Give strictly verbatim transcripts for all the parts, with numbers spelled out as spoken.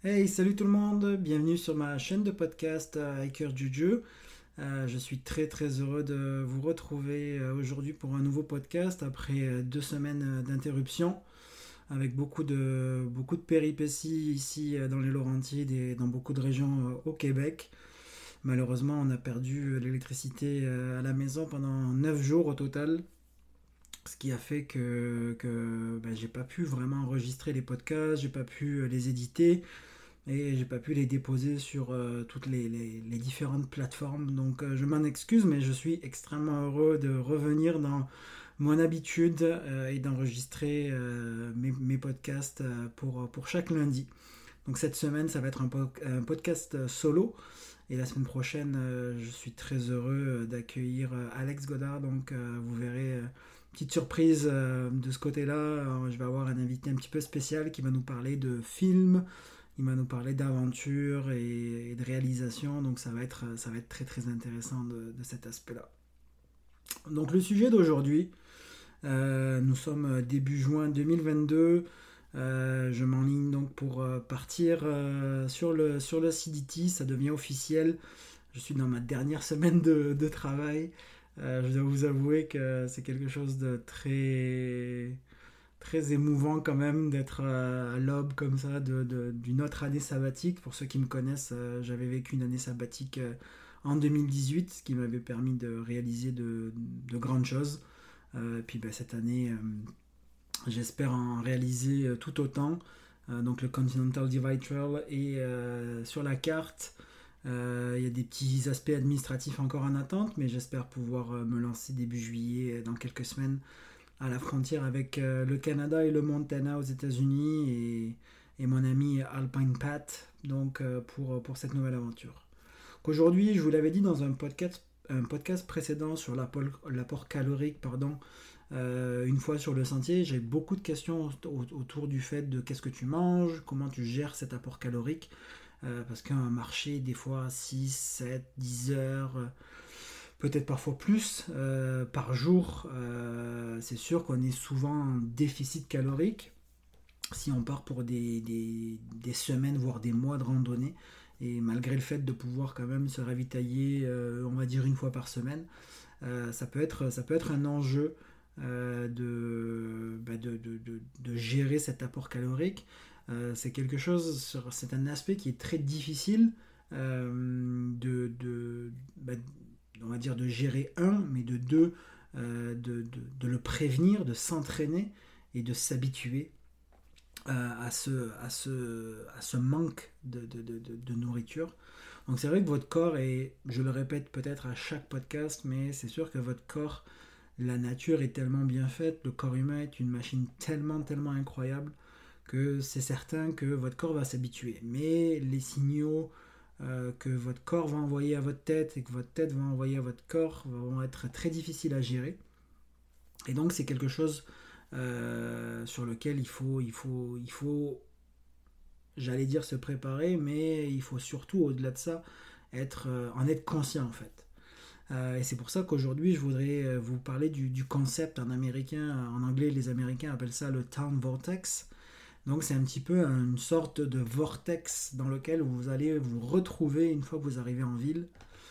Hey, salut tout le monde, bienvenue sur ma chaîne de podcast euh, Hiker Juju. Euh, je suis très très heureux de vous retrouver euh, aujourd'hui pour un nouveau podcast après euh, deux semaines euh, d'interruption avec beaucoup de, beaucoup de péripéties ici euh, dans les Laurentides et dans beaucoup de régions euh, au Québec. Malheureusement, on a perdu euh, l'électricité euh, à la maison pendant neuf jours au total, ce qui a fait que, que ben, j'ai pas pu vraiment enregistrer les podcasts, j'ai pas pu euh, les éditer et j'ai pas pu les déposer sur euh, toutes les, les- les différentes plateformes. Donc euh, je m'en excuse, mais je suis extrêmement heureux de revenir dans mon habitude euh, et d'enregistrer euh, mes, mes podcasts euh, pour, pour chaque lundi. Donc cette semaine, ça va être un, po- un podcast euh, solo. Et la semaine prochaine, euh, je suis très heureux euh, d'accueillir euh, Alex Godard. Donc euh, vous verrez, euh, petite surprise euh, de ce côté-là. Euh, je vais avoir un invité un petit peu spécial qui va nous parler de films, il va nous parler d'aventure et, et de réalisation, donc ça va être, ça va être très très intéressant de, de cet aspect-là. Donc le sujet d'aujourd'hui, euh, nous sommes début juin deux mille vingt-deux, euh, je m'enligne donc pour euh, partir euh, sur, le, sur le C D T, ça devient officiel, je suis dans ma dernière semaine de, de travail. Euh, je dois vous avouer que c'est quelque chose de très très émouvant quand même d'être à l'aube comme ça de, de- d'une autre année sabbatique. Pour ceux qui me connaissent, euh, j'avais vécu une année sabbatique euh, en deux mille dix-huit, ce qui m'avait permis de réaliser de, de grandes choses. Euh, et puis ben, cette année, euh, j'espère en réaliser euh, tout autant. Euh, donc le Continental Divide Trail est euh, sur la carte. Euh, Il y a des petits aspects administratifs encore en attente, mais j'espère pouvoir euh, me lancer début juillet, euh, dans quelques semaines, à la frontière avec euh, le Canada et le Montana aux États-Unis et, et mon ami Alpine Pat donc euh, pour, pour cette nouvelle aventure. Qu'aujourd'hui, je vous l'avais dit dans un podcast, un podcast précédent sur l'apport, l'apport calorique, pardon, euh, une fois sur le sentier, j'ai beaucoup de questions autour du fait de qu'est-ce que tu manges, comment tu gères cet apport calorique, euh, parce qu'un marché, des fois six, sept, dix heures, peut-être parfois plus euh, par jour. Euh, c'est sûr qu'on est souvent en déficit calorique si on part pour des, des, des semaines, voire des mois de randonnée. Et malgré le fait de pouvoir quand même se ravitailler, euh, on va dire une fois par semaine, euh, ça, peut être, ça peut être un enjeu euh, de, bah, de, de, de, de gérer cet apport calorique. Euh, c'est quelque chose, c'est un aspect qui est très difficile euh, de, de, bah, on va dire de gérer un, mais de deux, euh, de, de, de le prévenir, de s'entraîner et de s'habituer euh, à, ce, à, ce, à ce manque de, de, de, de- de nourriture. Donc c'est vrai que votre corps est, je le répète peut-être à chaque podcast, mais c'est sûr que votre corps, la nature est tellement bien faite, le corps humain est une machine tellement, tellement incroyable que c'est certain que votre corps va s'habituer. Mais les signaux euh, que votre corps va envoyer à votre tête et que votre tête va envoyer à votre corps vont être très difficiles à gérer. Et donc c'est quelque chose euh, sur lequel il faut, il faut, il faut, j'allais dire se préparer, mais il faut surtout au-delà de ça être, euh, en être conscient en fait. Euh, et c'est pour ça qu'aujourd'hui je voudrais euh, vous parler du, du concept en américain, en anglais les Américains appellent ça le town vortex. Donc c'est un petit peu une sorte de vortex dans lequel vous allez vous retrouver une fois que vous arrivez en ville.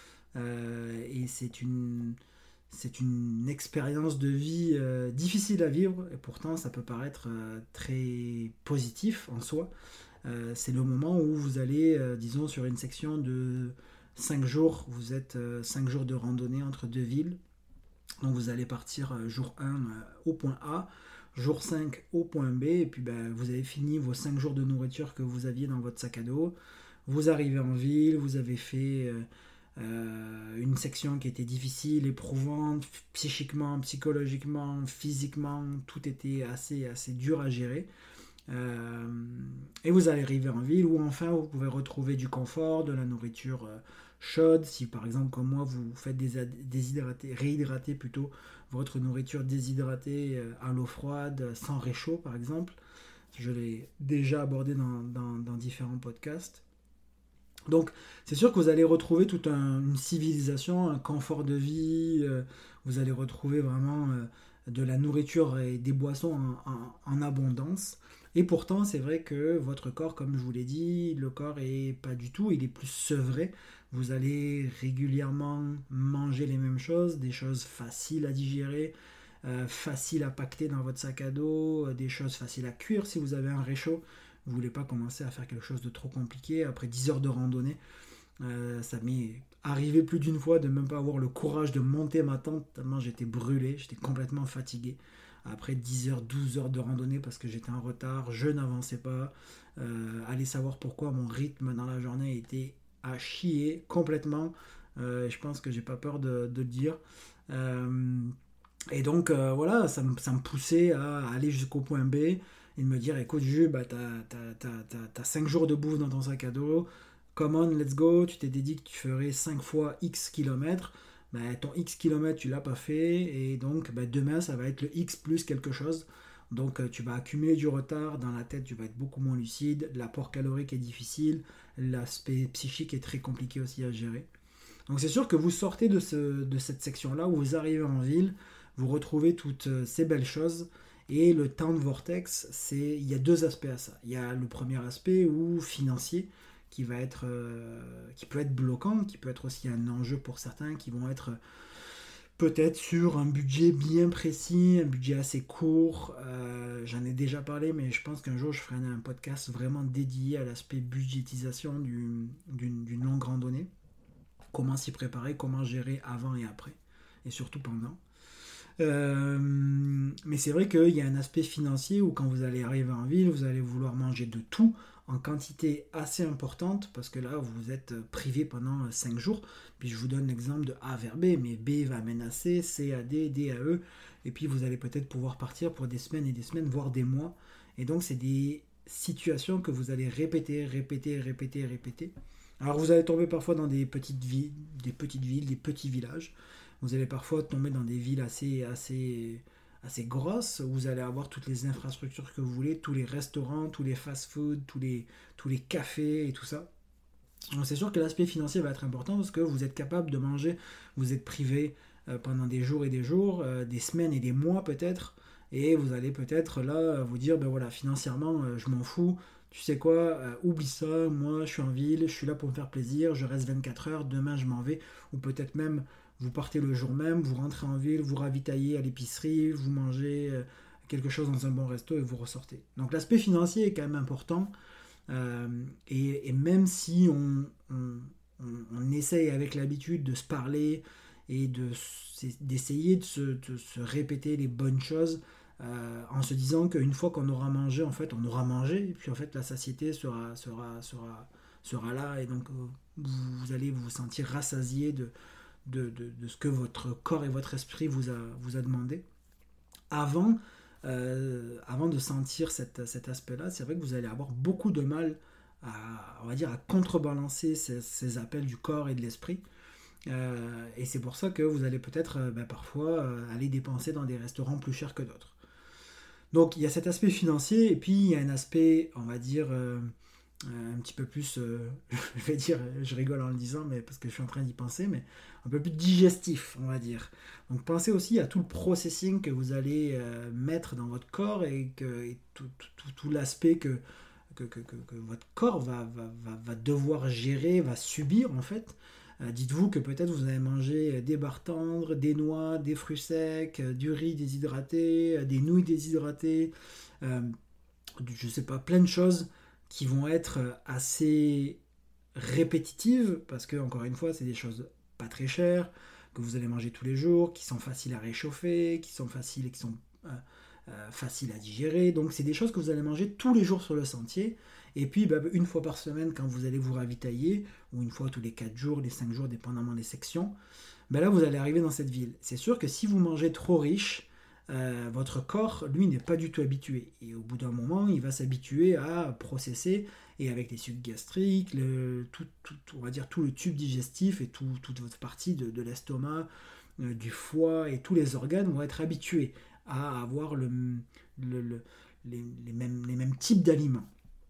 Euh, et c'est une, c'est une expérience de vie euh, difficile à vivre, et pourtant ça peut paraître euh, très positif en soi. Euh, c'est le moment où vous allez, euh, disons, sur une section de cinq jours, vous êtes euh, cinq jours de randonnée entre deux villes. Donc vous allez partir euh, jour un euh, au point A, jour cinq au point B, et puis ben, vous avez fini vos cinq jours de nourriture que vous aviez dans votre sac à dos. Vous arrivez en ville, vous avez fait euh, euh, une section qui était difficile, éprouvante, psychiquement, psychologiquement, physiquement, tout était assez, assez dur à gérer. Euh, et vous allez arriver en ville où enfin vous pouvez retrouver du confort, de la nourriture euh, chaude. Si par exemple comme moi vous faites des déshydrater, réhydrater plutôt votre nourriture déshydratée euh, à l'eau froide, sans réchaud par exemple. Je l'ai déjà abordé dans, dans, dans différents podcasts. Donc c'est sûr que vous allez retrouver toute un- une civilisation, un confort de vie, euh, vous allez retrouver vraiment euh, de la nourriture et des boissons en, en- en abondance. Et pourtant, c'est vrai que votre corps, comme je vous l'ai dit, le corps est pas du tout, il est plus sevré. Vous allez régulièrement manger les mêmes choses, des choses faciles à digérer, euh, faciles à pacter dans votre sac à dos, euh, des choses faciles à cuire si vous avez un réchaud. Vous voulez pas commencer à faire quelque chose de trop compliqué après dix heures de randonnée. Euh, ça m'est arrivé plus d'une fois de même pas avoir le courage de monter ma tente tellement j'étais brûlé, j'étais complètement fatigué. Après dix heures, douze heures de randonnée parce que j'étais en retard, je n'avançais pas. Euh, allez savoir pourquoi mon rythme dans la journée était à chier complètement. Euh, je pense que j'ai pas peur de, de le dire. Euh, et donc euh, voilà, ça me, ça me poussait à aller jusqu'au point B et de me dire écoute, Jules, bah, t'as cinq jours de bouffe dans ton sac à dos. Come on, let's go. Tu t'es dit que tu ferais cinq fois X kilomètres. Bah, ton X kilomètres, tu l'as pas fait. Et donc, bah, demain, ça va être le X plus quelque chose. Donc, euh, tu vas accumuler du retard. Dans la tête, tu vas être beaucoup moins lucide. L'apport calorique est difficile. L'aspect psychique est très compliqué aussi à gérer. Donc, c'est sûr que vous sortez de, ce, de cette section-là où vous arrivez en ville. Vous retrouvez toutes ces belles choses. Et le temps de vortex, c'est, il y a deux aspects à ça. Il y a le premier aspect où financier, qui va être, euh, qui peut être bloquant, qui peut être aussi un enjeu pour certains qui vont être peut-être sur un budget bien précis, un budget assez court. Euh, j'en ai déjà parlé, mais je pense qu'un jour je ferai un podcast vraiment dédié à l'aspect budgétisation du, d'une, d'une longue randonnée. Comment s'y préparer, comment gérer avant et après, et surtout pendant. Euh, mais c'est vrai qu'il y a un aspect financier où quand vous allez arriver en ville, vous allez vouloir manger de tout en quantité assez importante parce que là vous êtes privé pendant cinq jours. Puis je vous donne l'exemple de A vers B, mais B va amener à C, C à D, D à E, et puis vous allez peut-être pouvoir partir pour des semaines et des semaines, voire des mois. Et donc c'est des situations que vous allez répéter, répéter, répéter, répéter. Alors vous allez tomber parfois dans des petites villes, des petites villes, des petits villages. Vous allez parfois tomber dans des villes assez, assez, assez grosses, où vous allez avoir toutes les infrastructures que vous voulez, tous les restaurants, tous les fast-food, tous les, tous les cafés et tout ça. Donc c'est sûr que l'aspect financier va être important parce que vous êtes capable de manger, vous êtes privé euh, pendant des jours et des jours, euh, des semaines et des mois peut-être, et vous allez peut-être là vous dire, ben voilà, financièrement, euh, je m'en fous, tu sais quoi, euh, oublie ça, moi je suis en ville, je suis là pour me faire plaisir, je reste vingt-quatre heures, demain je m'en vais, ou peut-être même vous partez le jour même, vous rentrez en ville, vous ravitaillez à l'épicerie, vous mangez euh, quelque chose dans un bon resto et vous ressortez. Donc l'aspect financier est quand même important. Euh, et, et même si on, on, on, on essaye avec l'habitude de se parler et de, d'essayer de se, de se répéter les bonnes choses, euh, en se disant qu'une fois qu'on aura mangé, en fait, on aura mangé, et puis en fait, la satiété sera, sera, sera, sera là, et donc euh, vous, vous allez vous sentir rassasié de, de, de, de ce que votre corps et votre esprit vous a, vous a demandé. Avant, euh, avant de sentir cette, cet aspect-là, c'est vrai que vous allez avoir beaucoup de mal à, on va dire, à contrebalancer ces, ces appels du corps et de l'esprit. Euh, et c'est pour ça que vous allez peut-être euh, ben, parfois euh, aller dépenser dans des restaurants plus chers que d'autres. Donc il y a cet aspect financier et puis il y a un aspect, on va dire, euh, un petit peu plus, euh, je vais dire, je rigole en le disant, mais parce que je suis en train d'y penser, mais un peu plus digestif, on va dire. Donc pensez aussi à tout le processing que vous allez euh, mettre dans votre corps et, que, et tout, tout, tout l'aspect que, que, que, que, que votre corps va, va, va, va devoir gérer, va subir en fait. Euh, dites-vous que peut-être vous allez manger des barres tendres, des noix, des fruits secs, euh, du riz déshydraté, euh, des nouilles déshydratées, euh, je sais pas, plein de choses qui vont être assez répétitives, parce que, encore une fois, c'est des choses pas très chères, que vous allez manger tous les jours, qui sont faciles à réchauffer, qui sont faciles et qui sont euh, euh, faciles à digérer. Donc, c'est des choses que vous allez manger tous les jours sur le sentier. Et puis, bah, une fois par semaine, quand vous allez vous ravitailler, ou une fois tous les quatre jours, les cinq jours, dépendamment des sections, bah là, vous allez arriver dans cette ville. C'est sûr que si vous mangez trop riche, Euh, votre corps, lui, n'est pas du tout habitué. Et au bout d'un moment, il va s'habituer à processer, et avec les sucs gastriques, le, tout, tout, on va dire tout le tube digestif et tout, toute votre partie de, de l'estomac, euh, du foie et tous les organes vont être habitués à avoir le, le, le, les, les, mêmes, les mêmes types d'aliments.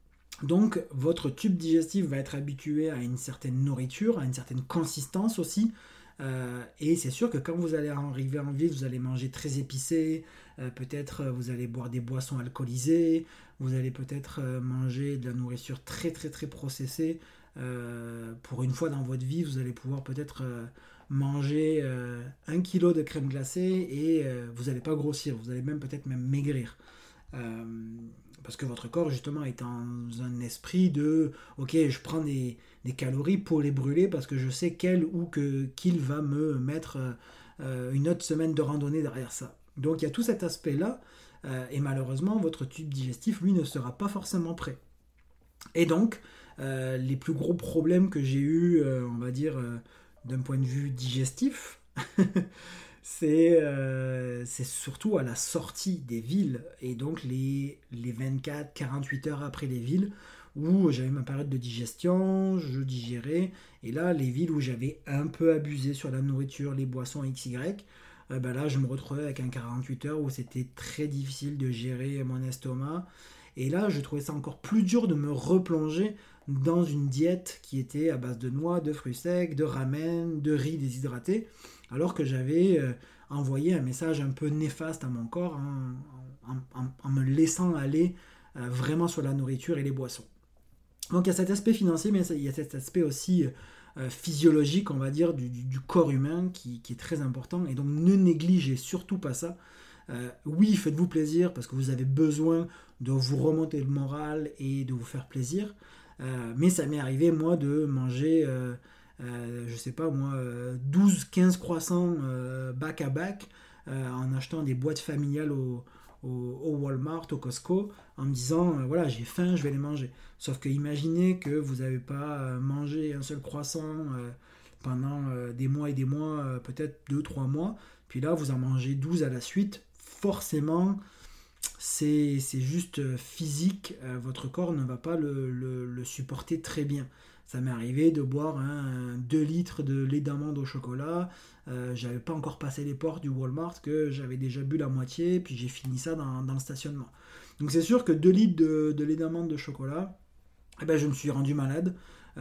Donc, votre tube digestif va être habitué à une certaine nourriture, à une certaine consistance aussi. Euh, et c'est sûr que quand vous allez arriver en ville, vous allez manger très épicé, Euh, peut-être euh, vous allez boire des boissons alcoolisées, vous allez peut-être euh, manger de la nourriture très très très processée. Euh, pour une fois dans votre vie, vous allez pouvoir peut-être euh, manger euh, un kilo de crème glacée et euh, vous n'allez pas grossir, vous allez même peut-être même maigrir. Euh, parce que votre corps justement est dans un esprit de ok, je prends des, des calories pour les brûler parce que je sais quel ou que qu'il va me mettre euh, une autre semaine de randonnée derrière ça. Donc il y a tout cet aspect là euh, et malheureusement votre tube digestif lui ne sera pas forcément prêt. Et donc euh, les plus gros problèmes que j'ai eu euh, on va dire euh, d'un point de vue digestif c'est euh, c'est surtout à la sortie des villes et donc les, les vingt-quatre à quarante-huit heures après les villes où j'avais ma période de digestion, je digérais et là les villes où j'avais un peu abusé sur la nourriture, les boissons X Y, euh, ben là je me retrouvais avec un quarante-huit heures où c'était très difficile de gérer mon estomac et là je trouvais ça encore plus dur de me replonger dans une diète qui était à base de noix, de fruits secs, de ramen, de riz déshydraté alors que j'avais euh, envoyé un message un peu néfaste à mon corps hein, en, en, en, me laissant aller euh, vraiment sur la nourriture et les boissons. Donc il y a cet aspect financier, mais il y a cet aspect aussi euh, physiologique, on va dire, du, du, du corps humain qui, qui, est très important. Et donc ne négligez surtout pas ça. Euh, oui, faites-vous plaisir parce que vous avez besoin de vous remonter le moral et de vous faire plaisir. Euh, mais ça m'est arrivé, moi, de manger... Euh, Euh, je sais pas moi, euh, douze quinze croissants euh, back à back euh, en achetant des boîtes familiales au, au, au Walmart, au Costco, en me disant euh, voilà, j'ai faim, je vais les manger. Sauf que imaginez que vous n'avez pas euh, mangé un seul croissant euh, pendant euh, des mois et des mois, euh, peut-être deux trois mois, puis là vous en mangez douze à la suite, forcément. C'est, c'est juste physique, euh, votre corps ne va pas le, le, le supporter très bien. Ça m'est arrivé de boire un, deux litres de lait d'amande au chocolat. Euh, j'avais pas encore passé les portes du Walmart que j'avais déjà bu la moitié, puis j'ai fini ça dans, dans le stationnement. Donc c'est sûr que deux litres de, de lait d'amande de chocolat, eh ben, je me suis rendu malade.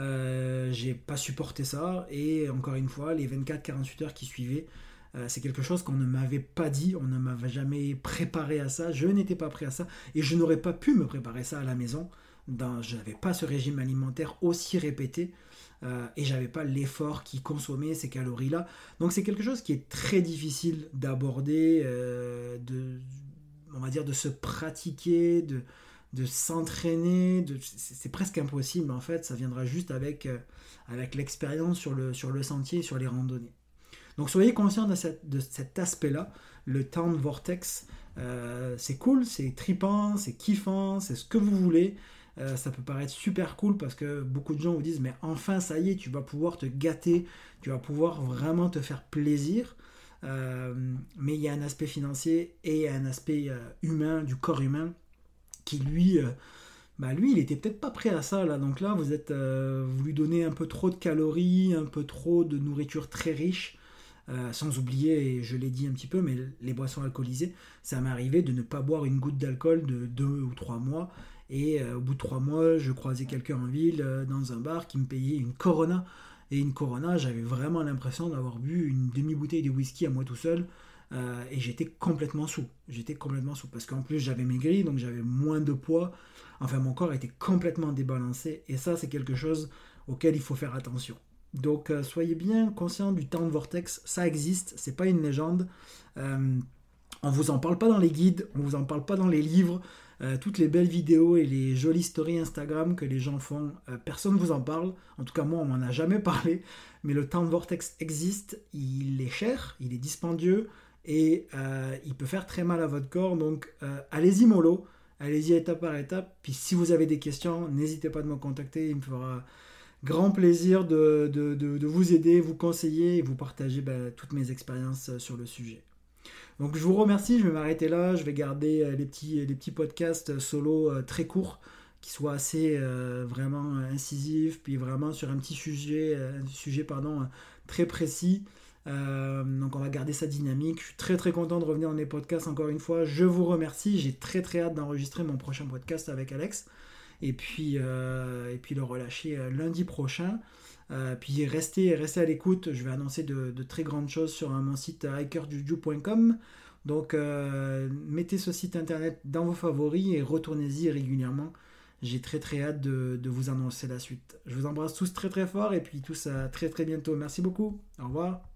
Euh, j'ai pas supporté ça. Et encore une fois, les vingt-quatre à quarante-huit heures qui suivaient, euh, c'est quelque chose qu'on ne m'avait pas dit, on ne m'avait jamais préparé à ça. Je n'étais pas prêt à ça. Et je n'aurais pas pu me préparer ça à la maison. Dans, je n'avais pas ce régime alimentaire aussi répété euh, et j'avais pas l'effort qui consommait ces calories là, donc c'est quelque chose qui est très difficile d'aborder, euh, de, on va dire de se pratiquer, de, de s'entraîner, de, c'est, c'est presque impossible en fait, ça viendra juste avec, euh, avec l'expérience sur le, sur le sentier et sur les randonnées. Donc soyez conscient de, cette, de cet aspect là, le Town Vortex, euh, c'est cool, c'est trippant, c'est kiffant, c'est ce que vous voulez. Euh, ça peut paraître super cool parce que beaucoup de gens vous disent mais enfin ça y est, tu vas pouvoir te gâter, tu vas pouvoir vraiment te faire plaisir. Euh, mais il y a un aspect financier et un aspect euh, humain, du corps humain, qui lui, euh, bah lui il était peut-être pas prêt à ça là. Donc là vous êtes, euh, vous lui donnez un peu trop de calories, un peu trop de nourriture très riche. Euh, sans oublier, et je l'ai dit un petit peu, mais les boissons alcoolisées, ça m'est arrivé de ne pas boire une goutte d'alcool de deux ou trois mois. Et euh, au bout de trois mois, je croisais quelqu'un en ville, euh, dans un bar, qui me payait une Corona. Et une Corona, j'avais vraiment l'impression d'avoir bu une demi-bouteille de whisky à moi tout seul. Euh, et j'étais complètement sous. J'étais complètement sous. Parce qu'en plus, j'avais maigri, donc j'avais moins de poids. Enfin, mon corps était complètement débalancé. Et ça, c'est quelque chose auquel il faut faire attention. Donc euh, soyez bien conscients du Town Vortex, ça existe, c'est pas une légende. Euh, on vous en parle pas dans les guides, on vous en parle pas dans les livres. Euh, toutes les belles vidéos et les jolies stories Instagram que les gens font, euh, personne ne vous en parle. En tout cas moi on m'en a jamais parlé. Mais le Town Vortex existe, il est cher, il est dispendieux et euh, il peut faire très mal à votre corps. Donc euh, allez-y mollo, allez-y étape par étape. Puis si vous avez des questions, n'hésitez pas à me contacter, il me fera grand plaisir de, de, de, de vous aider, vous conseiller et vous partager bah, toutes mes expériences sur le sujet. Donc je vous remercie, je vais m'arrêter là, je vais garder les petits, les petits podcasts solo euh, très courts, qui soient assez euh, vraiment incisifs, puis vraiment sur un petit sujet, un sujet pardon, très précis. Euh, donc on va garder ça dynamique. Je suis très très content de revenir dans les podcasts encore une fois. Je vous remercie, j'ai très très hâte d'enregistrer mon prochain podcast avec Alex. Et puis, euh, et puis le relâcher lundi prochain. Euh, puis restez, restez à l'écoute, je vais annoncer de, de très grandes choses sur mon site hiker juju point com Donc euh, mettez ce site internet dans vos favoris et retournez-y régulièrement. J'ai très très hâte de, de vous annoncer la suite. Je vous embrasse tous très très fort et puis tous à très très bientôt. Merci beaucoup. Au revoir.